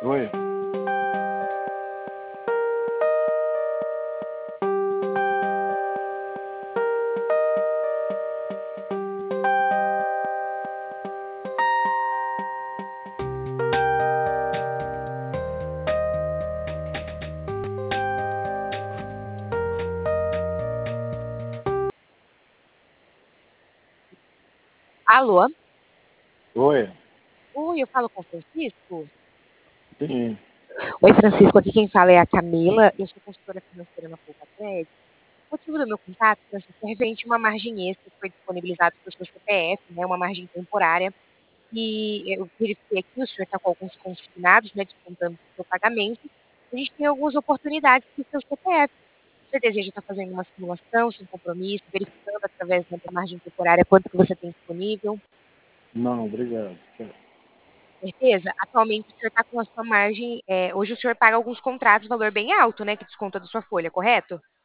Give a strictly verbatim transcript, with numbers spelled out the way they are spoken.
Oi. Alô? Oi. Oi, eu falo com o Francisco? Sim. Oi, Francisco, aqui quem fala é a Camila, eu sou consultora financeira na Poupa Crédito. O motivo do meu contato, Francisco, é referente a uma margem extra que foi disponibilizada pelo seu C P F, né, uma margem temporária, e eu verifiquei aqui, o senhor está com alguns consignados, né, descontando o seu pagamento, a gente tem algumas oportunidades para o seu C P F. Você deseja estar fazendo uma simulação sem compromisso, verificando através da margem temporária quanto que você tem disponível? Não, obrigado. Certeza? Atualmente o senhor está com a sua margem, eh, hoje o senhor paga alguns contratos, valor bem alto, né, que desconta da sua folha, correto?